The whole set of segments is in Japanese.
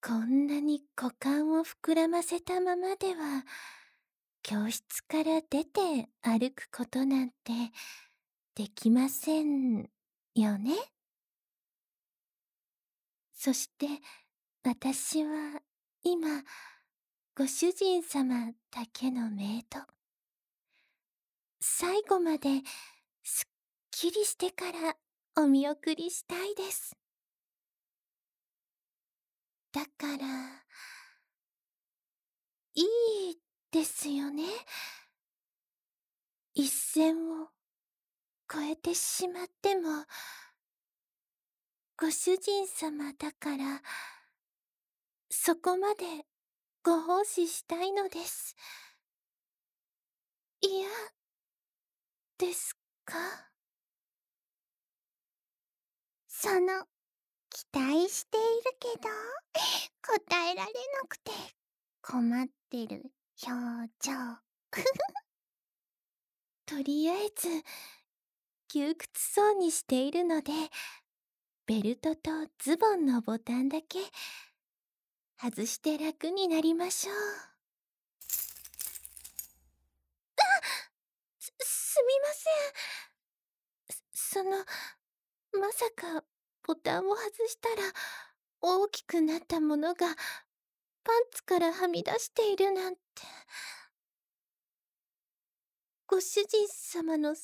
こんなに股間を膨らませたままでは、教室から出て歩くことなんてできませんよね。そして私は今、ご主人様だけのメイド。最後まですっきりしてからお見送りしたいです。だから、いいですよね。一線を越えてしまっても、ご主人様だから、そこまでご奉仕したいのです。嫌ですか？ 期待しているけど、答えられなくて困ってる表情。 とりあえず、窮屈そうにしているので、ベルトとズボンのボタンだけ外して楽になりましょう。すみません。まさかボタンを外したら大きくなったものがパンツからはみ出しているなんて。ご主人様の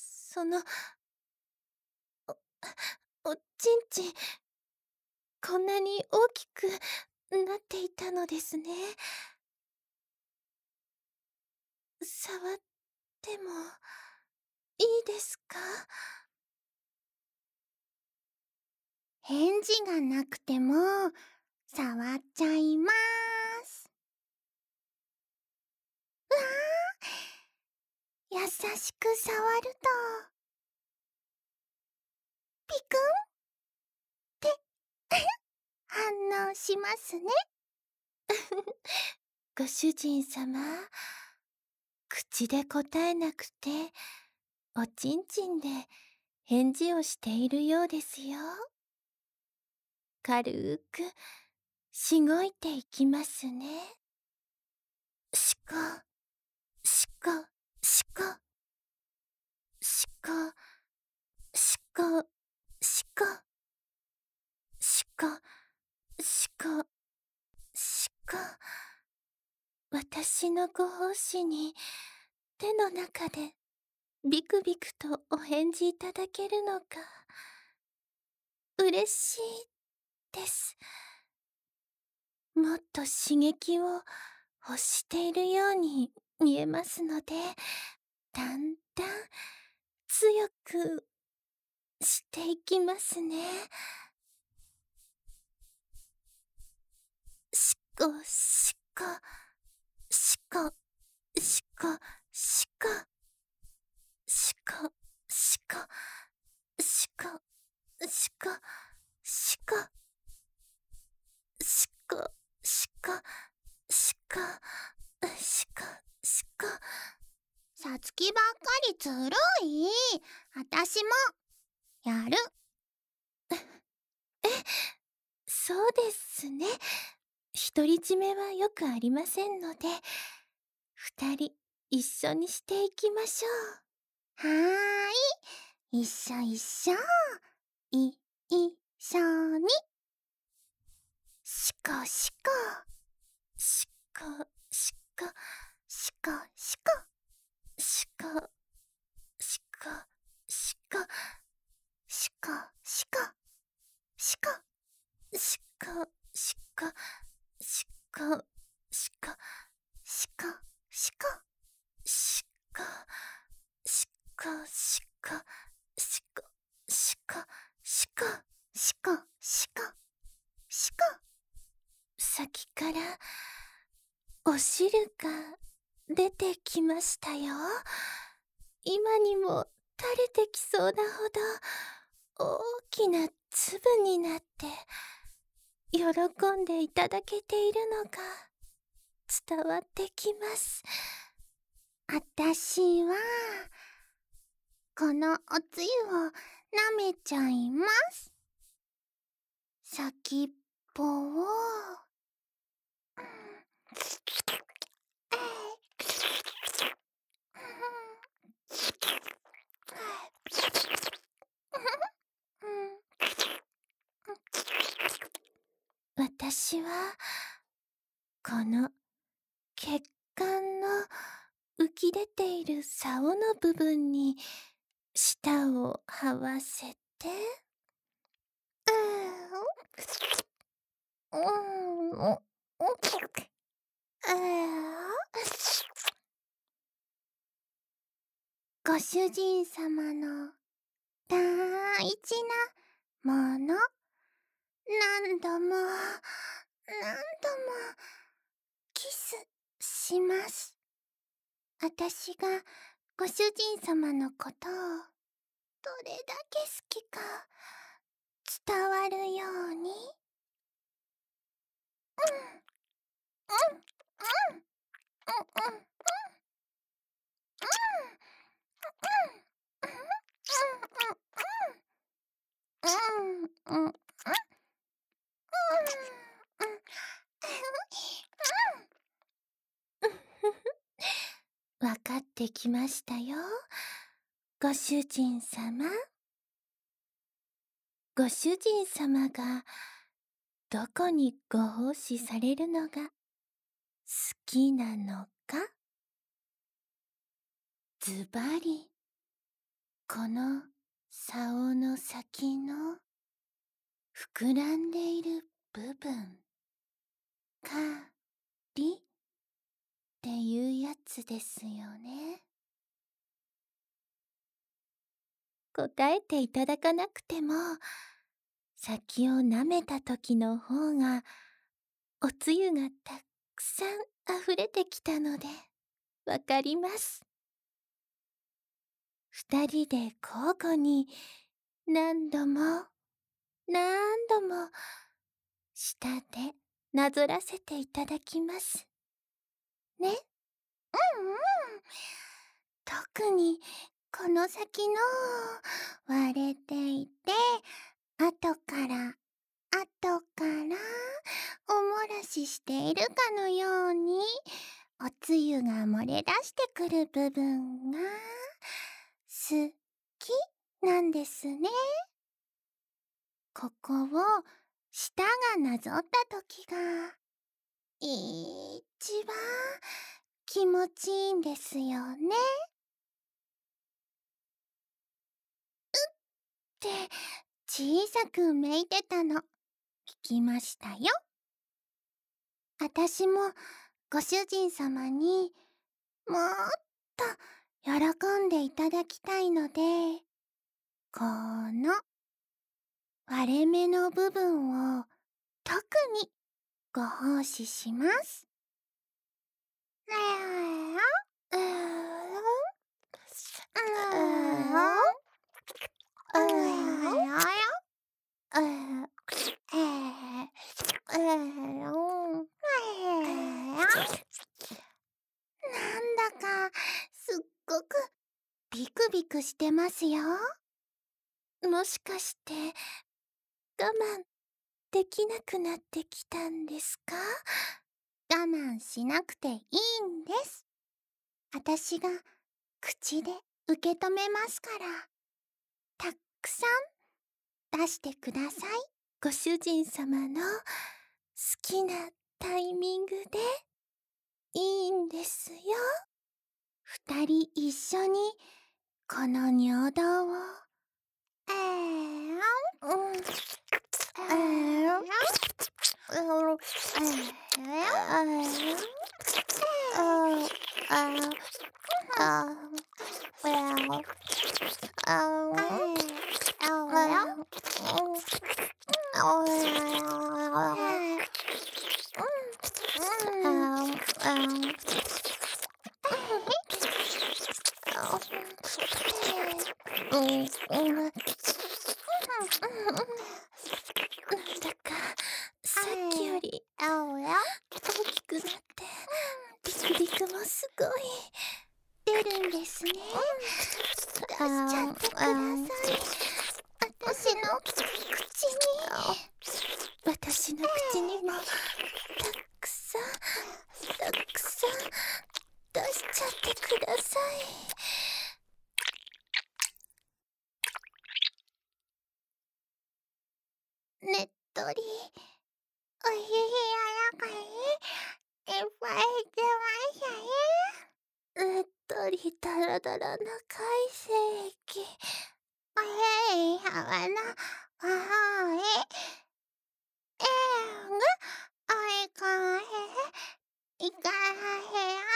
おちんちん、こんなに大きくなっていたのですね。触ってもいいですか？ 返事がなくても触っちゃいます。優しく触るとピクンって反応しますね。 ご主人様、口で答えなくて、おちんちんで返事をしているようですよ。軽くしごいていきますね。しこ、しこ、しこ、しこ、しこ、しこ、しこ、しこ、しこ。私のご奉仕に手の中でビクビクとお返事いただけるのが嬉しいです。もっと刺激を欲しているように見えますので、だんだん強くしていきますね。しこしこ、しこ、しこ、しこ、しこ、しこ、しこ、しこ、しこ、しこ、しこ、しこ、しこ、しこ。 さつきばっかりずるい。あたしもやる。 そうですね。独り占めはよくありませんので、二人一緒にしていきましょう。 はーい。一緒一緒。一緒に。しこしこ。 しこ、しこ、 しこしこ。 しこ、しこ、しこ、 しこしこ。しこ。 しこ、しこ、しこ、しこ、 しこしこ。 しこ、しこ、しこ、しこ、しこ、しこ、 しこしこ。しこ。 先からお汁が出てきましたよ。今にも垂れてきそうなほど大きな粒になって喜んでいただけているのが伝わってきます。 あたしはこのおつゆを舐めちゃいます。先っぽを私はこの血管の浮き出ている竿の部分に舌を這わせて、 ご主人様の大事なもの、何度も何度もキスします。私がご主人様のことをどれだけ好きか伝わるように。 わかってきましたよ、ご主人様。ご主人様がどこにご奉仕されるのが好きなのか。ズバリ、この竿の先の膨らんでいる部分、かりっていうやつですよね。答えていただかなくても、先を舐めた時の方がおつゆがたくさん溢れてきたのでわかります。二人で交互に何度も何度も舌でなぞらせていただきますね。 特にこの先の割れていて、後からおもらししているかのようにおつゆが漏れ出してくる部分が好きなんですね。ここを舌がなぞった時が一番気持ちいいんですよね。って小さくめいてたの聞きましたよ。私もご主人様にもっと喜んでいただきたいので、この割れ目の部分を特にご奉仕します。なんだかすっごくビクビクしてますよ。 もしかして我慢できなくなってきたんですか？ 我慢しなくていいんです。私が口で受け止めますから、たくさん出してください。 ご主人様の好きなタイミングでいいんですよ。 二人一緒にこの尿道をなんだかさっきより大きくなってビクビクもすごい出るんですね。出しちゃってください。私の口に。 私の口にもたくさん出しちゃってください。 ねっとりおぱい出ましたね。 うっとりダラダラな快晴液。 いはな、はい、ぐ、おいかへ、いかへや。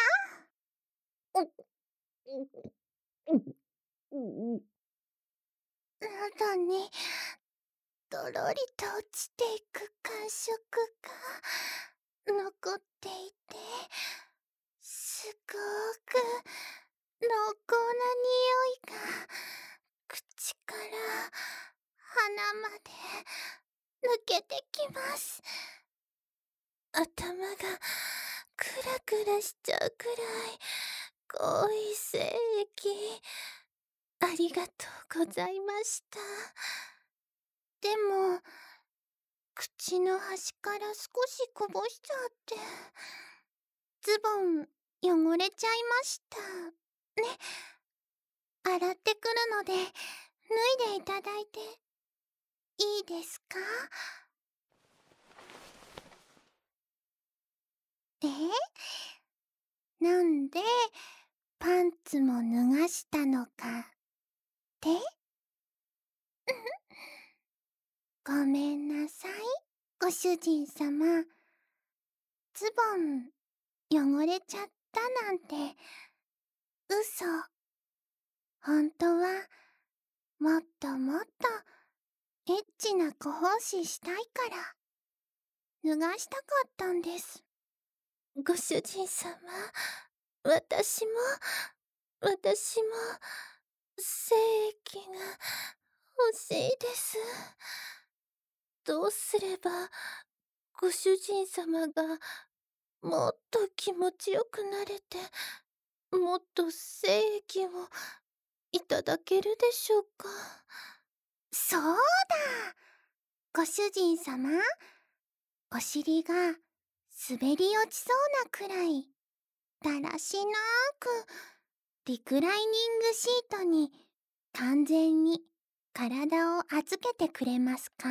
喉にとろりと落ちていく感触が残っていて、すごく濃厚な匂いが口から鼻まで抜けてきます。 頭がクラクラしちゃうくらい濃い精液。ありがとうございました。 でも、口の端から少しこぼしちゃって、ズボン汚れちゃいました。ね。洗ってくるので、脱いでいただいていいですか？で、なんでパンツも脱がしたのかってごめんなさい、ご主人様。ズボン汚れちゃったなんて嘘。本当はもっともっとエッチな小奉仕したいから脱がしたかったんです。 ご主人様、私も精液が欲しいです。どうすればご主人様がもっと気持ちよくなれて、もっと精液をいただけるでしょうか。 そうだ、ご主人様、お尻が滑り落ちそうなくらいだらしなくリクライニングシートに完全に体を預けてくれますか？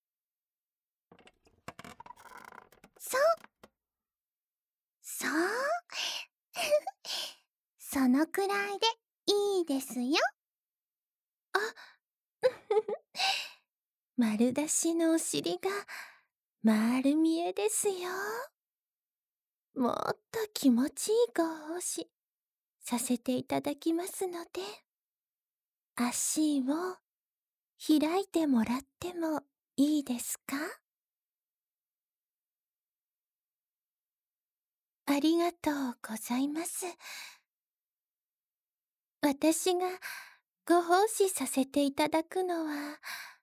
そうそうそのくらいでいいですよ。 あ、丸出しのお尻が丸見えですよ。もっと気持ちいいご奉仕させていただきますので、足を開いてもらってもいいですか？ありがとうございます。私がご奉仕させていただくのは、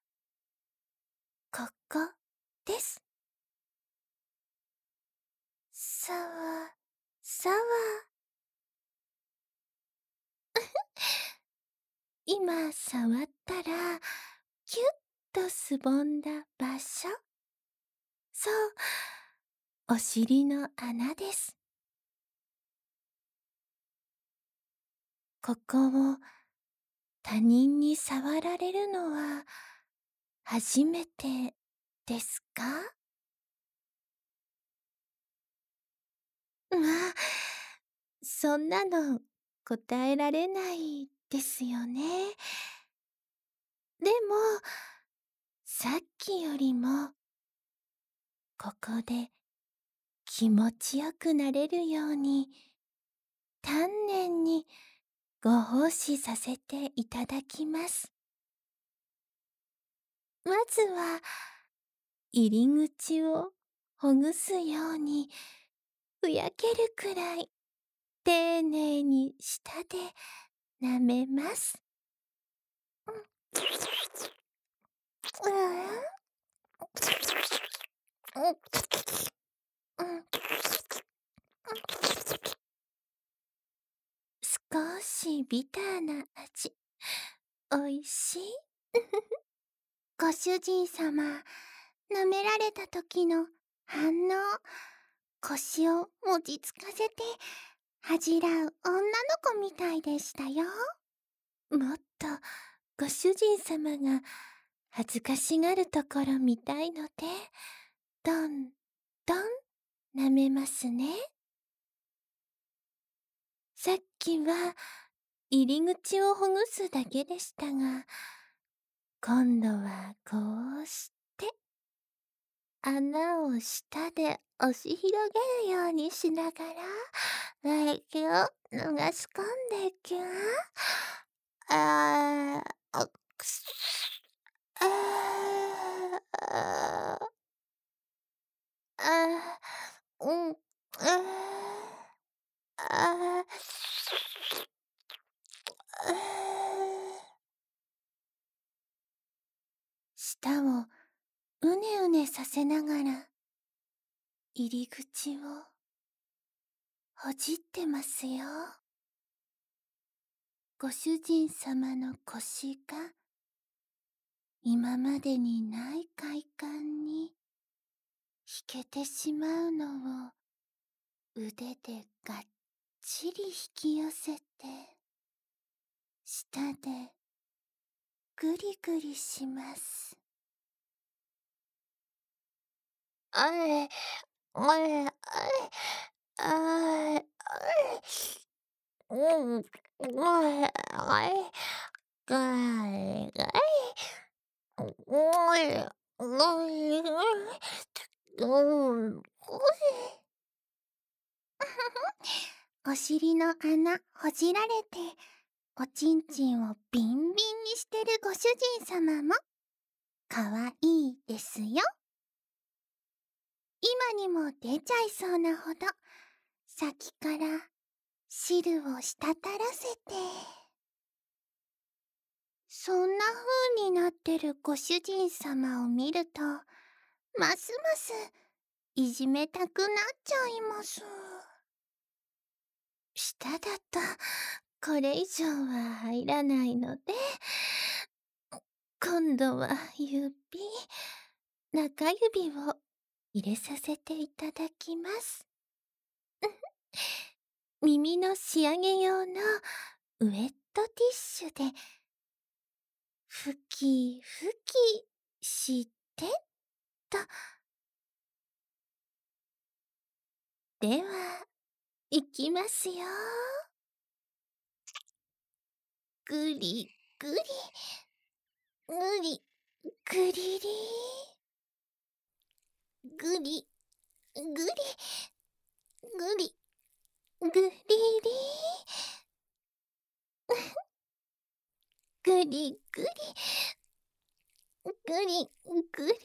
ここです。さわ、さわ。今触ったら、キュッとすぼんだ場所。そう、お尻の穴です。ここを他人に触られるのは初めてですか？まあ、そんなの答えられないですよね。でも、さっきよりも、ここで気持ちよくなれるように、丹念にご奉仕させていただきます。まずは、入り口をほぐすように、ふやけるくらい、丁寧に舌で舐めます。少しビターな味。おいしい？ ご主人様、舐められた時の反応、腰をもちつかせて恥じらう女の子みたいでしたよ。 もっとご主人様が恥ずかしがるところ見たいので、どんどん舐めますね。さっきは入り口をほぐすだけでしたが、今度はこうして穴を舌で押し広げるようにしながら唾液を流し込んでいきます。くすあーあーあーうんあ舌をうねうねさせながら入り口をほじってますよ。ご主人様の腰が今までにない快感に引けてしまうのを腕でがっちり引き寄せて舌でぐりぐりします。あいあいあいあいうん、あいあいがいがいおいおいうんお尻の穴ほじられて、おちんちんをビンビンにしてるご主人様もかわいいですよ。今にも出ちゃいそうなほど先から汁を滴らせて、そんな風になってるご主人様を見ると、ますますいじめたくなっちゃいます。 舌だとこれ以上は入らないので、今度は中指を入れさせていただきます。耳の仕上げ用のウェットティッシュでふきふきしてと。では、いきますよ。ぐりぐり、ぐりぐりり、ぐりぐりぐりぐりり、ぐりぐりぐりぐりり。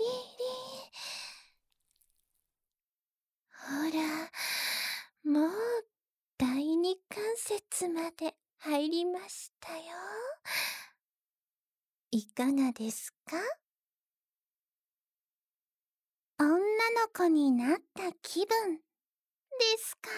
ほら、もう第二関節まで入りましたよ。いかがですか？ 女の子になった気分ですか。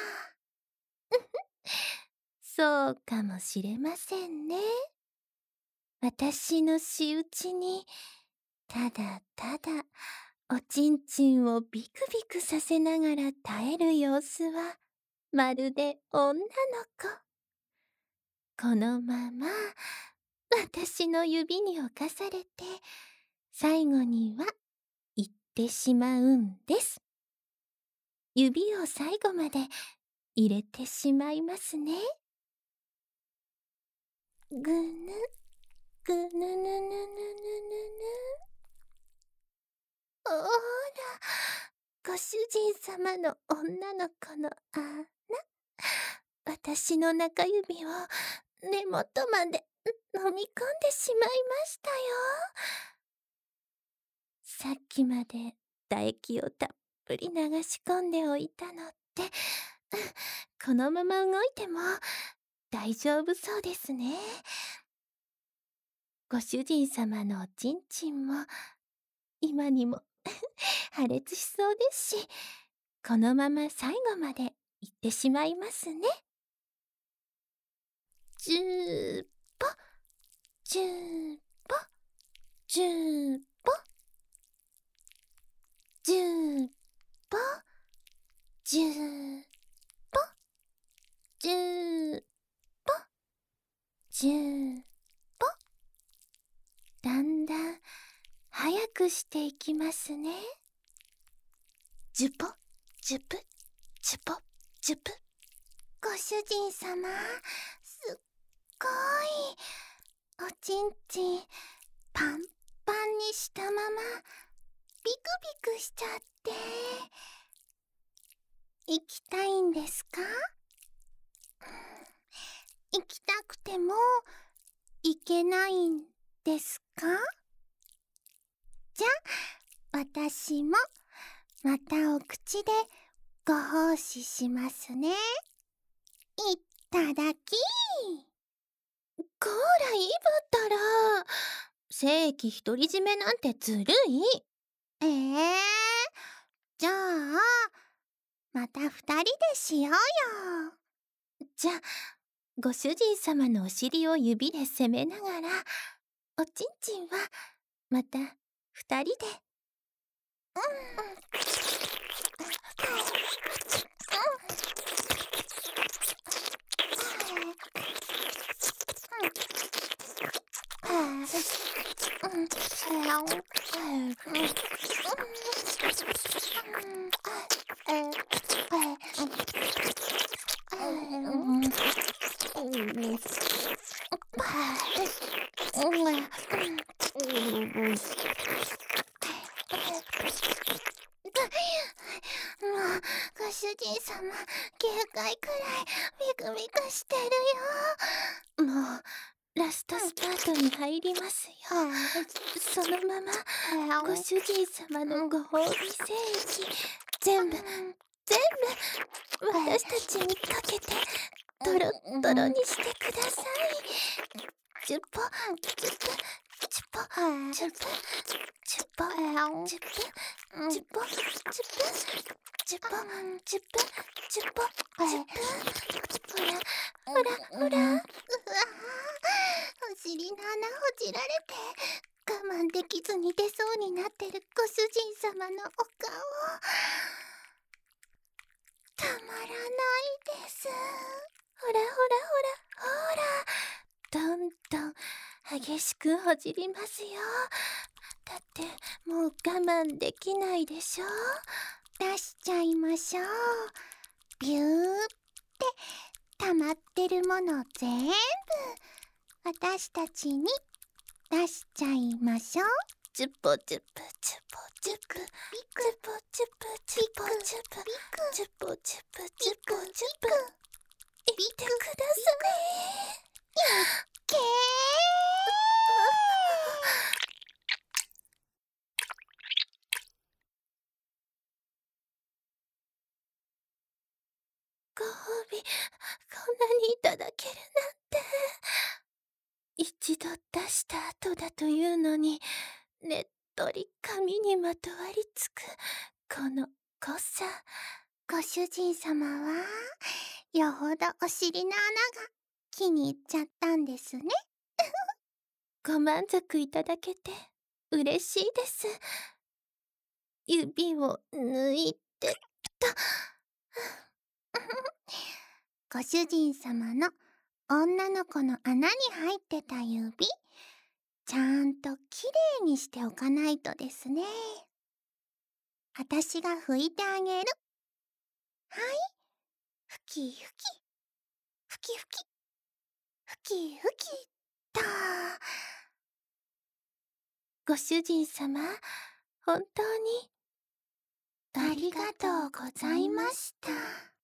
そうかもしれませんね。私の仕打ちにただただおちんちんをビクビクさせながら耐える様子はまるで女の子。このまま私の指に侵されて最後には行ってしまうんです。指を最後まで入れてしまいますね。ぐぬぐぬぬぬぬぬぬぬ。ほら、ご主人様の女の子の穴、私の中指を根元まで飲み込んでしまいましたよ。さっきまで唾液をたっぷり流し込んでおいたのってこのまま動いても大丈夫そうですね。ご主人様のおちんちんも今にも破裂しそうですし、このまま最後まで行ってしまいますね。ジューポジューポジューポジューポジューポジューポジューポ。だんだん早くしていきますね。ジュポジュプチュポチュプ。 ご主人様、すっごいおちんちんパンパンにしたままビクビクしちゃって。行きたいんですか？行きたくても行けないんですか？じゃあ私もまたお口でご奉仕しますね。いっただき。 こら、いぶったら。正規独り占めなんてずるい。 じゃあまた2人でしようよ。 じゃあご主人様のお尻を指で攻めながら、おちんちんはまた2人で。 もうご主人様9回くらいビクビクしてるよ。 もうラストスパートに入りますよ。そのままご主人様のご褒美精液全部私たちにかけてトロットロにしてください。チュポチュプチュポチュプチュポチュプチュポチュプチュポチュプチュポチュプ。ほらほら。 うわ、お尻の穴ほじられて我慢できずに出そうになってるご主人様のお顔、たまらないです。 ほらほらほらほら、どんどん激しくほじりますよ。だってもう我慢できないでしょ。 出しちゃいましょう。ビューって溜まってるもの全部私たちに出しちゃいましょう。 チュポチュプチュポチュプチュポチュプチュポチュプチュポチュプチュポチュプ。言ってください。 けーご褒美こんなにいただけるなんて。一度出した後だというのにねっとり髪にまとわりつくこの濃さ。 ご主人様はよほどお尻の穴が気に入っちゃったんですね。 ご満足いただけて嬉しいです。指を抜いてと。 ご主人様の女の子の穴に入ってた指、ちゃんときれいにしておかないとですね。あたしが拭いてあげる。はい、ふきふきふきふきふきふきと。 ご主人様、本当にありがとうございました。